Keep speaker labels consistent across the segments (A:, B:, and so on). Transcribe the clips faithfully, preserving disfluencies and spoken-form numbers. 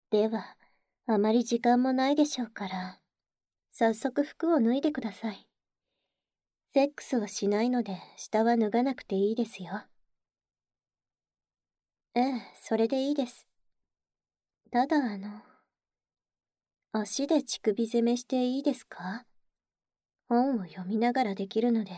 A: では、あまり時間もないでしょうから、早速服を脱いでください。セックスはしないので、下は脱がなくていいですよ。ええ、それでいいです。ただあの、足で乳首攻めしていいですか？本を読みながらできるので。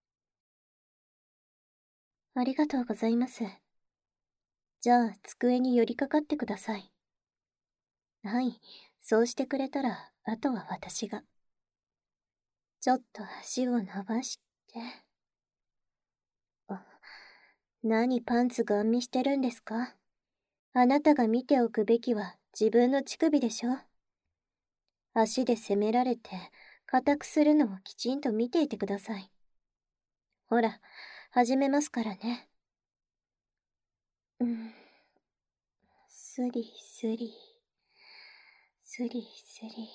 A: ありがとうございます。じゃあ、机に寄りかかってください。はい、そうしてくれたら、あとは私が。ちょっと足を伸ばして。あ、何パンツガン見してるんですか？あなたが見ておくべきは自分の乳首でしょ。足で攻められて、硬くするのをきちんと見ていてください。ほら、始めますからね。うん。スリスリ、スリスリ。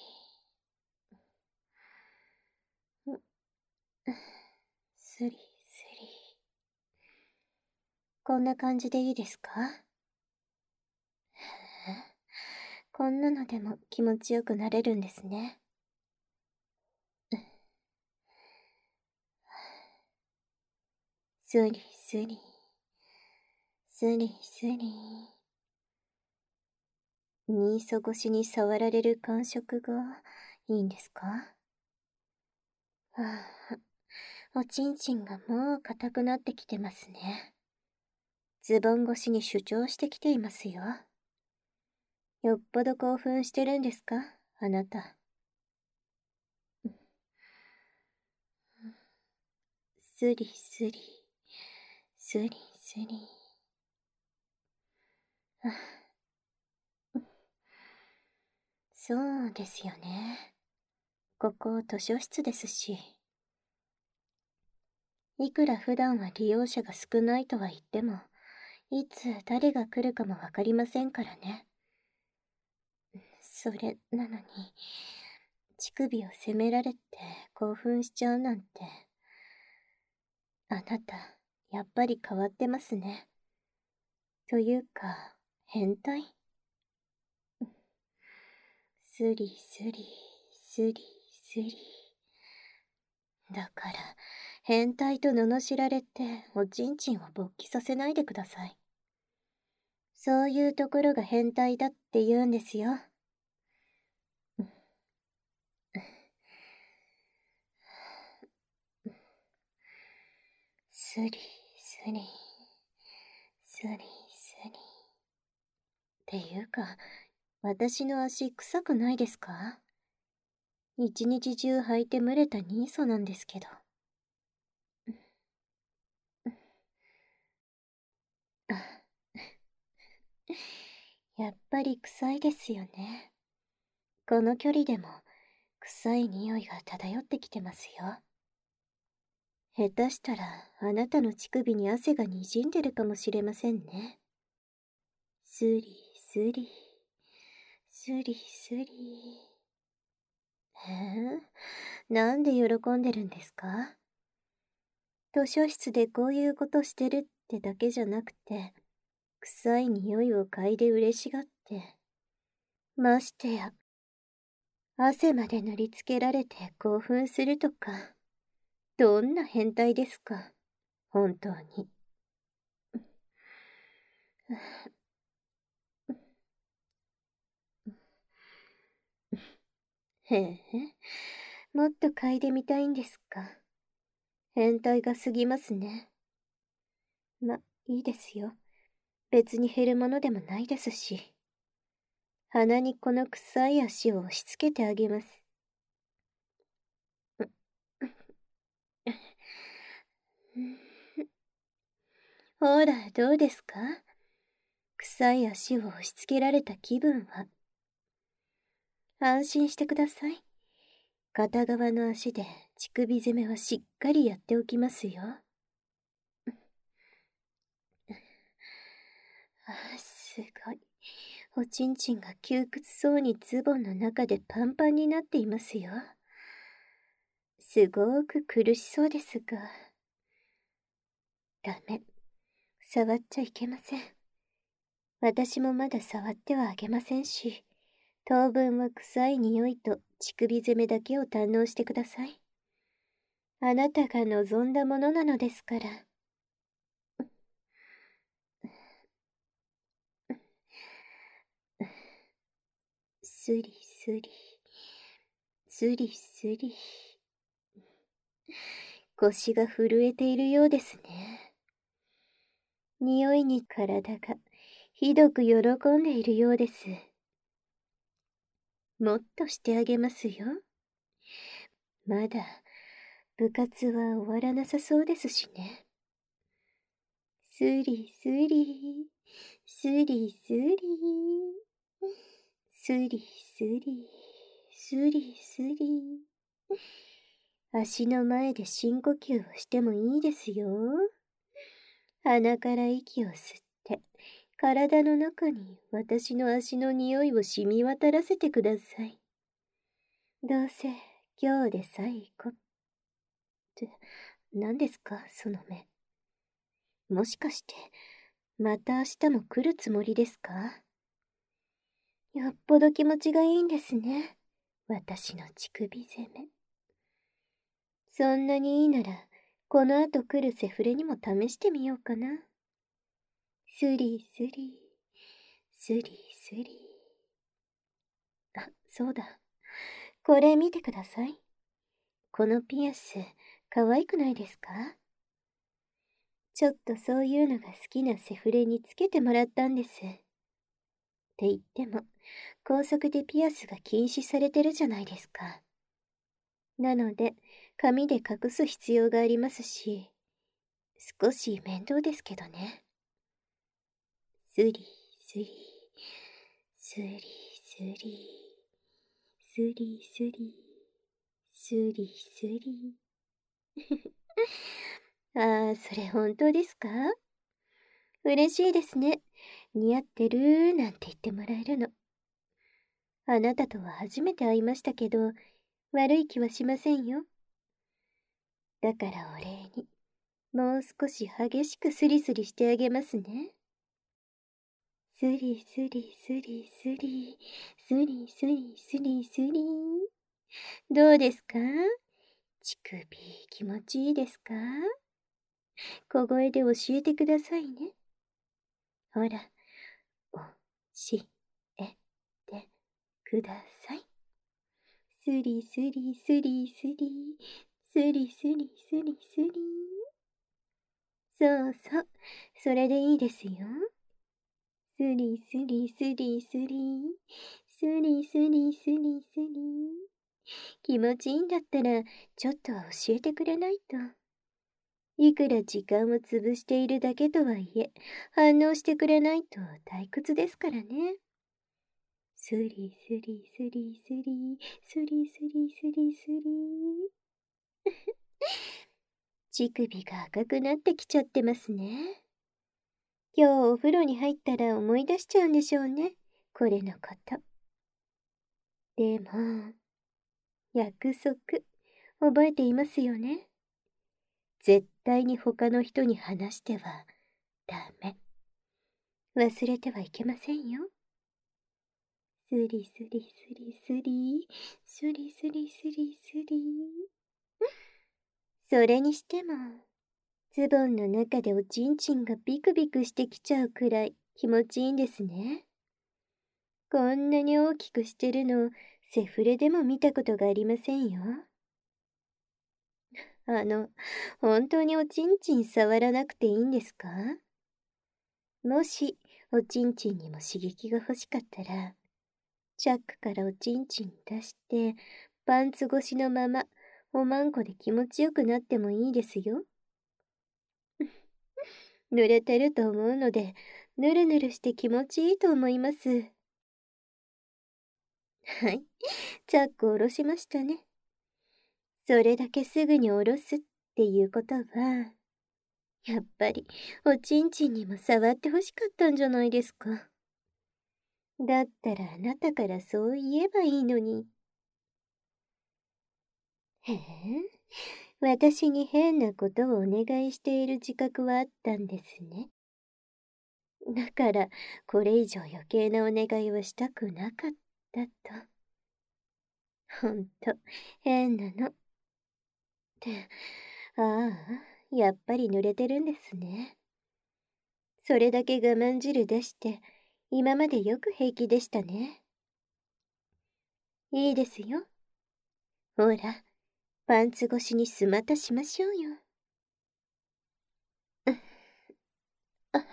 A: うん、スリスリ。こんな感じでいいですか？へえ、こんなのでも気持ちよくなれるんですね。スリスリ、スリスリ。ニーソ越しに触られる感触がいいんですか？はあ、おちんちんがもう硬くなってきてますね。ズボン越しに主張してきていますよ。よっぽど興奮してるんですか、あなた。スリスリ、スリスリ。はあ、そうですよね。ここ図書室ですし。いくら普段は利用者が少ないとは言っても、いつ誰が来るかもわかりませんからね。それなのに、乳首を責められて興奮しちゃうなんて。あなた、やっぱり変わってますね。というか、変態？スリスリ、スリスリ。だから、変態と罵られておちんちんを勃起させないでください。そういうところが変態だって言うんですよ。スリスリ、スリスリ。っていうか、私の足臭くないですか？一日中履いて蒸れたニーソなんですけど。やっぱり臭いですよね。この距離でも臭い匂いが漂ってきてますよ。下手したらあなたの乳首に汗がにじんでるかもしれませんね。スリスリ、スリスリ。へえ、なんで喜んでるんですか？図書室でこういうことしてるってだけじゃなくて、臭い匂いを嗅いで嬉しがって。ましてや、汗まで塗りつけられて興奮するとか、どんな変態ですか、本当に。へえ、もっと嗅いでみたいんですか。変態が過ぎますね。ま、いいですよ。別に減るものでもないですし。鼻にこの臭い足を押し付けてあげます。ほら、どうですか？臭い足を押し付けられた気分は。安心してください。片側の足で乳首攻めはしっかりやっておきますよ。あ、すごい。おちんちんが窮屈そうにズボンの中でパンパンになっていますよ。すごーく苦しそうですが。ダメ。触っちゃいけません。 私もまだ触ってはあげませんし、当分は臭い匂いと乳首攻めだけを堪能してください。あなたが望んだものなのですから。スリスリ、スリスリ。腰が震えているようですね。匂いに体がひどく喜んでいるようです。もっとしてあげますよ。まだ部活は終わらなさそうですしね。スリスリ、スリスリ、スリスリ、スリスリ。足の前で深呼吸をしてもいいですよ。鼻から息を吸って、体の中に私の足の匂いを染み渡らせてください。どうせ今日で最後って、何ですかその目。もしかして、また明日も来るつもりですか？よっぽど気持ちがいいんですね。私の乳首攻め。そんなにいいなら、この後来るセフレにも試してみようかな。スリスリ、スリスリ。あ、そうだ。これ見てください。このピアス、可愛くないですか？ちょっとそういうのが好きなセフレにつけてもらったんです。って言っても、校則でピアスが禁止されてるじゃないですか。なので、紙で隠す必要がありますし、少し面倒ですけどね。スリスリ、スリスリ、スリスリ、スリスリ。ああ、それ本当ですか？嬉しいですね。似合ってるなんて言ってもらえるの。あなたとは初めて会いましたけど、悪い気はしませんよ。だからお礼に、もう少し激しくスリスリしてあげますね。スリスリスリスリ、スリスリスリスリ。どうですか？乳首気持ちいいですか？小声で教えてくださいね。ほら、教えてください。スリスリスリスリ、スリスリスリスリ。そうそう、それでいいですよ。スリスリスリスリ、スリスリスリスリ。気持ちいいんだったら、ちょっとは教えてくれないと。いくら時間を潰しているだけとはいえ、反応してくれないと退屈ですからね。スリスリスリスリ、スリスリスリスリ。乳首が赤くなってきちゃってますね。今日お風呂に入ったら思い出しちゃうんでしょうね。これのこと。でも、約束、覚えていますよね。絶対に他の人に話してはダメ。忘れてはいけませんよ。スリスリスリスリ、スリスリスリスリ。それにしても、ズボンの中でおちんちんがビクビクしてきちゃうくらい気持ちいいんですね。こんなに大きくしてるの、セフレでも見たことがありませんよ。あの、本当におちんちん触らなくていいんですか？もし、おちんちんにも刺激が欲しかったら、チャックからおちんちん出して、パンツ越しのまま、おまんこで気持ちよくなってもいいですよ。濡れてると思うので、ぬるぬるして気持ちいいと思います。はい、チャック下ろしましたね。それだけすぐに下ろすっていうことは、やっぱりおちんちんにも触ってほしかったんじゃないですか。だったらあなたからそう言えばいいのに。へえ、私に変なことをお願いしている自覚はあったんですね。 だから、これ以上余計なお願いはしたくなかったと。ほんと、変なの。って、ああ、やっぱり濡れてるんですね。それだけ我慢汁出して、今までよく平気でしたね。いいですよ。ほら、パンツ越しにすまたしましょうよ。あ、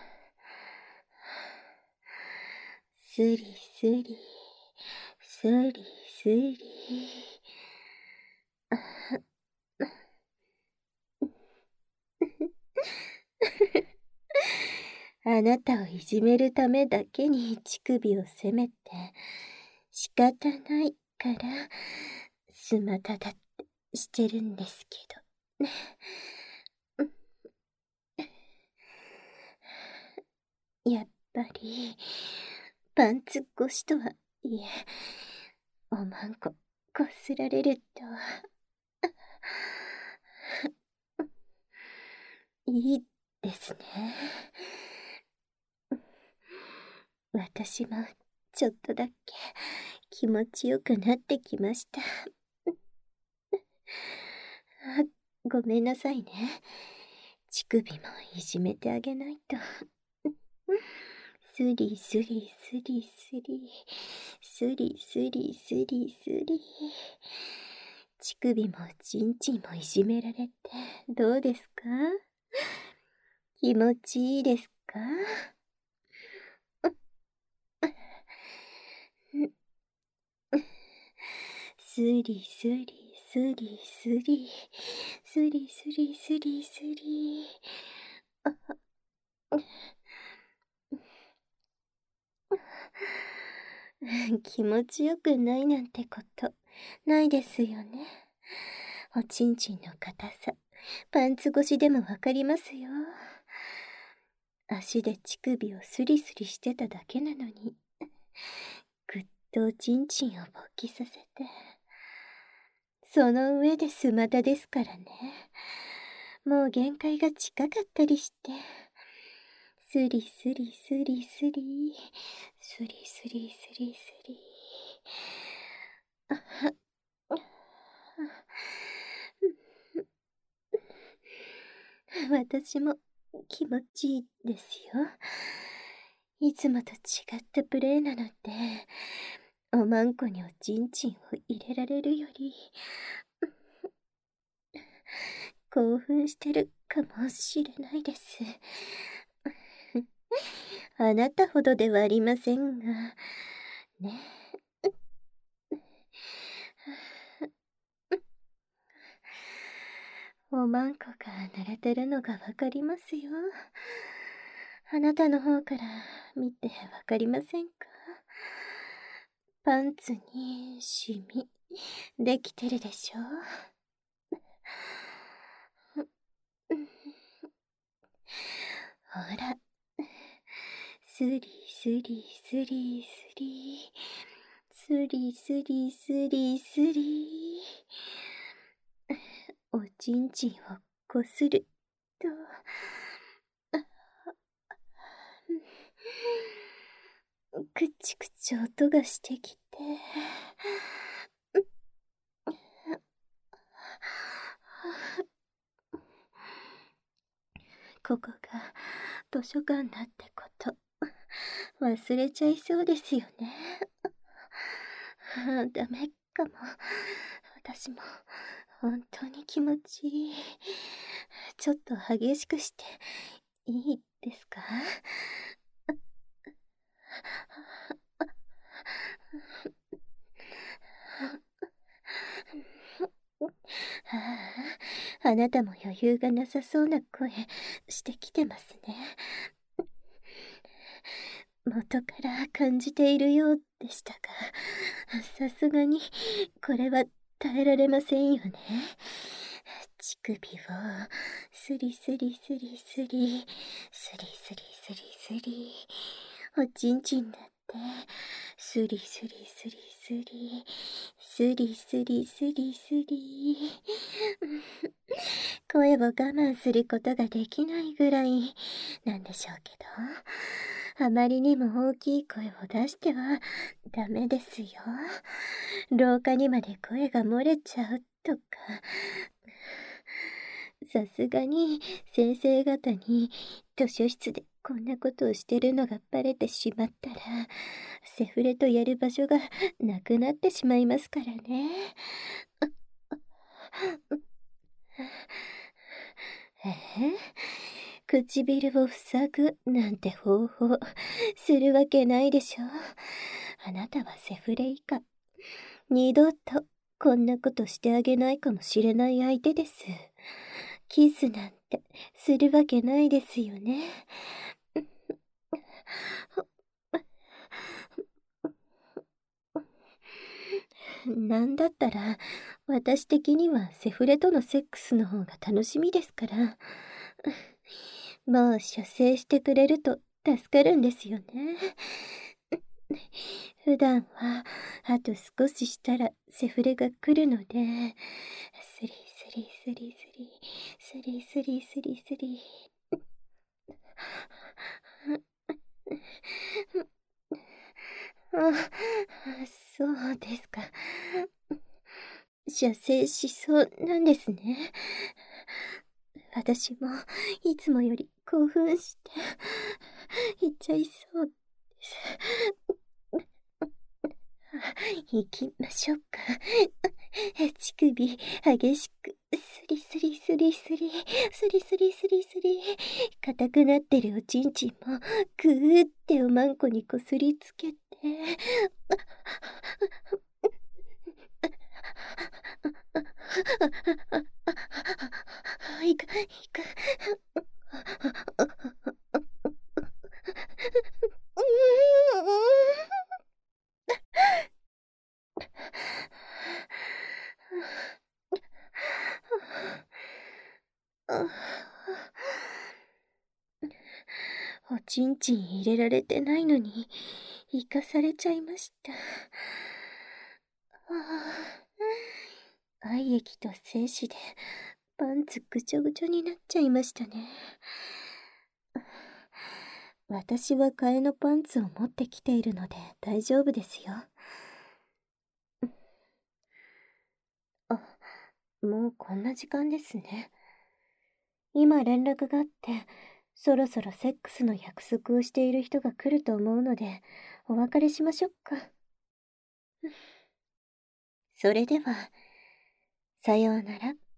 A: スリスリ、スリスリ。あなたをいじめるためだけに乳首を責めて、仕方ないから、すまただってしてるんですけどね。やっぱり、パンツ越しとはいえ、おまんこ、こすられると、いいですね。私も、ちょっとだけ、気持ちよくなってきました。あ、ごめんなさいね。乳首もいじめてあげないと。スリスリスリスリ、スリスリスリスリ。乳首もちんちんもいじめられてどうですか？気持ちいいですか？スリスリスリスリ、スリスリスリスリ。気持ちよくないなんてことないですよね。おちんちんの硬さ、パンツ越しでもわかりますよ。足で乳首をスリスリしてただけなのに、ぐっとおちんちんを勃起させて、その上でスマタですからね。もう限界が近かったりして、スリスリスリスリ、スリスリスリスリ。私も気持ちいいですよ。いつもと違ったプレイなので、おまんこにおちんちんを入れられるより、興奮してるかもしれないです。あなたほどではありませんが、ね。おまんこが濡れてるのがわかりますよ。あなたの方から見てわかりませんか？パンツにシミできてるでしょ？ほら、スリスリスリスリ、スリスリスリスリ。おちんちんをこすると、くちくち音がしてきて、ここが図書館だってこと忘れちゃいそうですよね。あ、ダメかも。私も本当に気持ちいい。ちょっと激しくしていいですか？ああ、あなたも余裕がなさそうな声してきてますね。元から感じているようでしたが、さすがにこれは耐えられませんよね。乳首をスリスリスリスリ、スリスリスリスリ、おちんちんだっスリスリスリスリ、スリスリスリスリ。声を我慢することができないぐらいなんでしょうけど、あまりにも大きい声を出してはダメですよ。廊下にまで声が漏れちゃうとか。さすがに先生方に図書室でこんなことをしてるのがバレてしまったら、セフレとやる場所がなくなってしまいますからね。ええ、唇を塞ぐなんて方法するわけないでしょ。あなたはセフレ以下。二度とこんなことしてあげないかもしれない相手です。キスなんてするわけないですよね。なんだったら、私的にはセフレとのセックスの方が楽しみですから。もう射精してくれると助かるんですよね。普段は、あと少ししたらセフレが来るので、スリスリスリスリ、スリスリスリスリ。あ、そうですか。射精しそうなんですね。私もいつもより興奮して行っちゃいそうです。行きましょうか。乳首激しくスリスリスリスリスリスリスリスリ、硬くなってるおちんちんもグーっておまんこにこすりつけて、いくいく。おちんちん入れられてないのに生かされちゃいました。愛液と精子でパンツぐちょぐちょになっちゃいましたね。私は替えのパンツを持ってきているので大丈夫ですよ。あ、もうこんな時間ですね。今連絡があって、そろそろセックスの約束をしている人が来ると思うので、お別れしましょうか。それでは、さようなら。